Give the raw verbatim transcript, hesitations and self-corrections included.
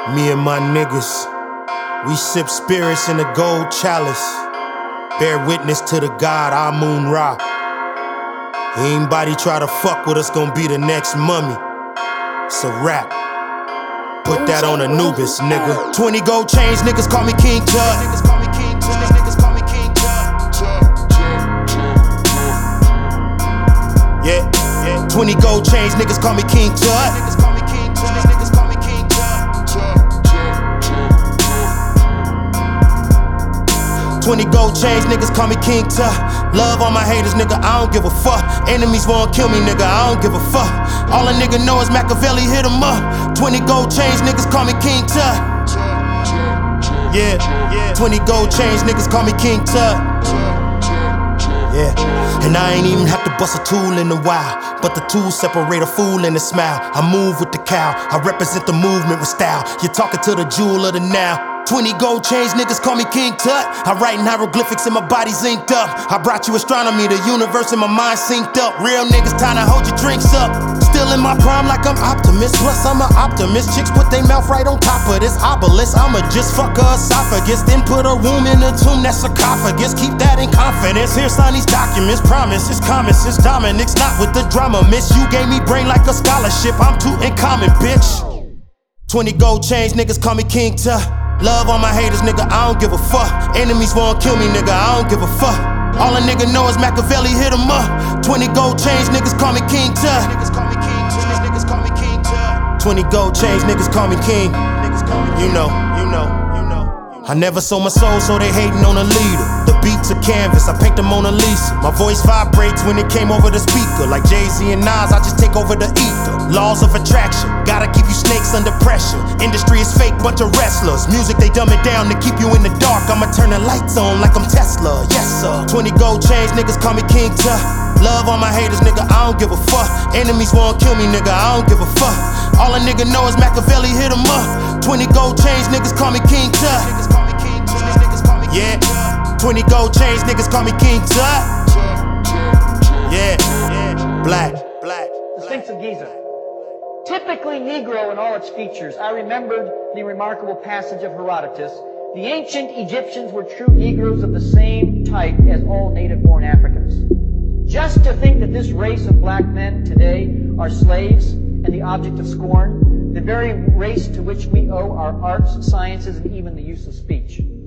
Me and my niggas, we sip spirits in a gold chalice. Bear witness to the God, Amun Ra. Anybody try to fuck with us gon' be the next mummy. It's a rap. Put that on Anubis, nigga. twenty gold chains, niggas call me King Tut. Niggas call me King Tut. Niggas call me King Tut. Yeah, yeah. twenty gold chains, niggas call me King Tut. Niggas call me King Tut. Niggas call me King Tut. twenty gold chains, niggas call me King Tut. Love all my haters, nigga, I don't give a fuck. Enemies won't kill me, nigga, I don't give a fuck. All a nigga know is Machiavelli hit him up. twenty gold chains, niggas call me King Tut. Yeah, yeah. twenty gold chains, niggas call me King Tut. Yeah, and I ain't even have to bust a tool in a while, but the tools separate a fool and a smile. I move with the cow, I represent the movement with style. You're talking to the jewel of the now. twenty gold chains, niggas call me King Tut. I write in hieroglyphics and my body's inked up. I brought you astronomy, the universe and my mind synced up. Real niggas time to hold your drinks up. Still in my prime like I'm Optimus, plus I'm an optimist. Chicks put their mouth right on top of this obelisk. I'ma just fuck her esophagus, then put her womb in a tomb, that sarcophagus. Keep that in confidence, here sign these documents. Promise, it's common sense, Dominic's not with the drama, miss. You gave me brain like a scholarship, I'm too in common, bitch. twenty gold chains, niggas call me King Tut. Love all my haters, nigga, I don't give a fuck. Enemies won't kill me, nigga, I don't give a fuck. All a nigga know is Machiavelli hit him up. twenty gold chains, niggas call me King Tut. Niggas call me King Tut. Niggas call me King Tut. twenty gold chains, niggas call me King. Niggas call me King. You know, you know, you know. I never sold my soul, so they hating on a leader. The beats a canvas, I paint the Mona Lisa. My voice vibrates when it came over the speaker. Like Jay-Z and Nas, I just take over the ether. Laws of attraction, gotta keep you snakes under pressure. Industry is fake, bunch of wrestlers. Music, they dumb it down to keep you in the dark. I'ma turn the lights on like I'm Tesla, yes sir. twenty gold chains, niggas call me King Tut. Love all my haters, nigga, I don't give a fuck. Enemies won't kill me, nigga, I don't give a fuck. All a nigga know is Machiavelli hit him up. twenty gold chains, niggas call me King Tut. Niggas call me King Tut. Niggas call me King Tut. Yeah, twenty gold chains, niggas call me King Tut. Yeah, yeah, black, black. The Sphinx of Giza. Typically Negro in all its features, I remembered the remarkable passage of Herodotus. The ancient Egyptians were true Negroes of the same type as all native-born Africans. Just to think that this race of black men today are slaves and the object of scorn, the very race to which we owe our arts, sciences, and even the use of speech.